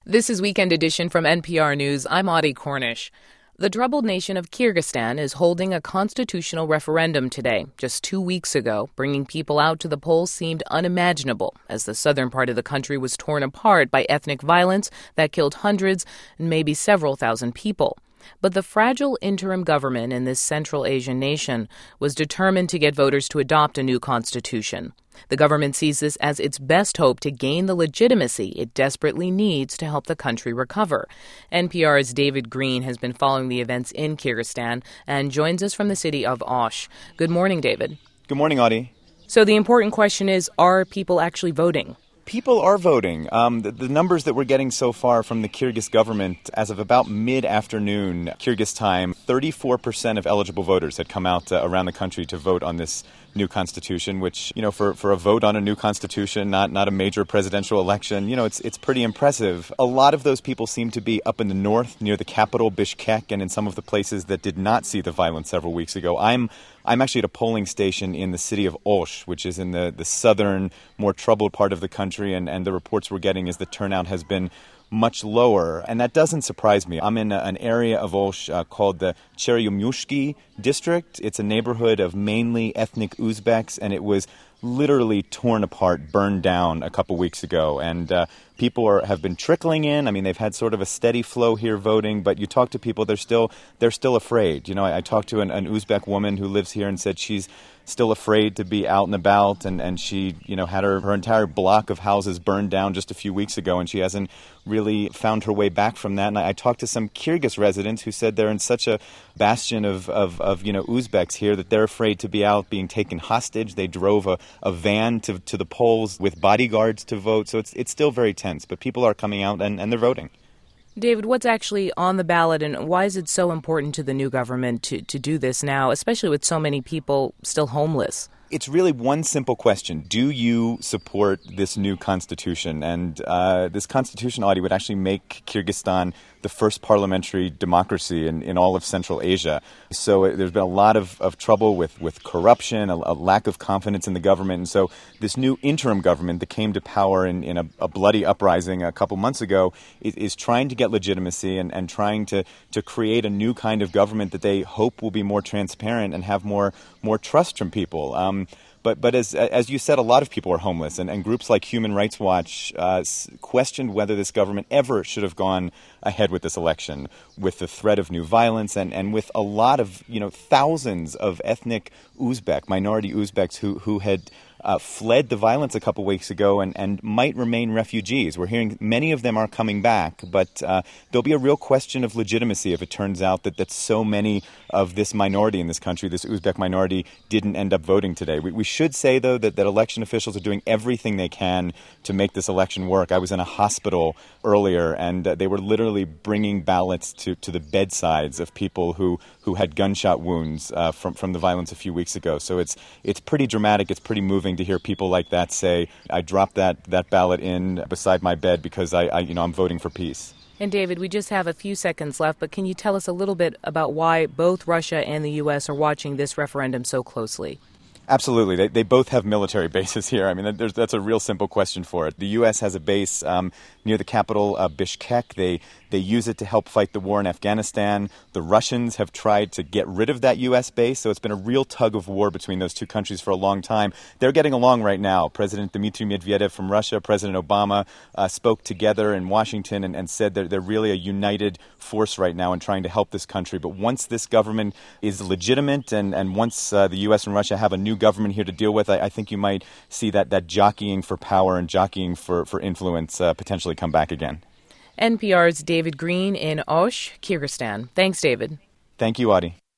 This is Weekend Edition from NPR News. I'm Audie Cornish. The troubled nation of Kyrgyzstan is holding a constitutional referendum today. Just 2 weeks ago, bringing people out to the polls seemed unimaginable as the southern part of the country was torn apart by ethnic violence that killed hundreds and maybe several thousand people. But the fragile interim government in this Central Asian nation was determined to get voters to adopt a new constitution. The government sees this as its best hope to gain the legitimacy it desperately needs to help the country recover. NPR's David Green has been following the events in Kyrgyzstan and joins us from the city of Osh. Good morning, David. Good morning, Audie. So the important question is, are people actually voting? People are voting. The numbers that we're getting so far from the Kyrgyz government, as of about mid-afternoon Kyrgyz time, 34% of eligible voters had come out around the country to vote on this new constitution, which, for a vote on a new constitution, not a major presidential election, it's pretty impressive. A lot of those people seem to be up in the north, near the capital, Bishkek, and in some of the places that did not see the violence several weeks ago. I'm actually at a polling station in the city of Osh, which is in the southern, more troubled part of the country, and the reports we're getting is the turnout has been much lower, and that doesn't surprise me. I'm in an area of Osh called the Cheryomyushki district. It's a neighborhood of mainly ethnic Uzbeks, and it was literally torn apart, burned down a couple weeks ago. And people have been trickling in. I mean, they've had sort of a steady flow here voting, but you talk to people, they're still afraid. I talked to an Uzbek woman who lives here and said she's still afraid to be out and about, and she, had her entire block of houses burned down just a few weeks ago, and she hasn't really found her way back from that. And I talked to some Kyrgyz residents who said they're in such a bastion of Uzbeks here that they're afraid to be out being taken hostage. They drove a van to the polls with bodyguards to vote, so it's still very tense, but people are coming out and they're voting. David, what's actually on the ballot, and why is it so important to the new government to do this now, especially with so many people still homeless? It's really one simple question. Do you support this new constitution? And this constitution, Audie, would actually make Kyrgyzstan the first parliamentary democracy in all of Central Asia. So there's been a lot of trouble with corruption, a lack of confidence in the government. And so this new interim government that came to power in a bloody uprising a couple months ago is trying to get legitimacy and trying to create a new kind of government that they hope will be more transparent and have more trust from people. But as you said, a lot of people are homeless, and groups like Human Rights Watch questioned whether this government ever should have gone ahead with this election, with the threat of new violence and with a lot of, thousands of ethnic Uzbek, minority Uzbeks who had fled the violence a couple weeks ago and might remain refugees. We're hearing many of them are coming back, but there'll be a real question of legitimacy if it turns out that so many of this minority in this country, this Uzbek minority, didn't end up voting today. We should say, though, that election officials are doing everything they can to make this election work. I was in a hospital earlier, and they were literally bringing ballots to the bedsides of people who had gunshot wounds from the violence a few weeks ago. So it's pretty dramatic. It's pretty moving to hear people like that say, I dropped that ballot in beside my bed because I'm voting for peace. And David, we just have a few seconds left, but can you tell us a little bit about why both Russia and the U.S. are watching this referendum so closely? Absolutely. They both have military bases here. I mean, that's a real simple question for it. The U.S. has a base near the capital, Bishkek. They use it to help fight the war in Afghanistan. The Russians have tried to get rid of that U.S. base, so it's been a real tug of war between those two countries for a long time. They're getting along right now. President Dmitry Medvedev from Russia, President Obama spoke together in Washington and said that they're really a united force right now in trying to help this country. But once this government is legitimate and once the U.S. and Russia have a new government here to deal with, I think you might see that jockeying for power and jockeying for influence potentially come back again. NPR's David Green in Osh, Kyrgyzstan. Thanks, David. Thank you, Audie.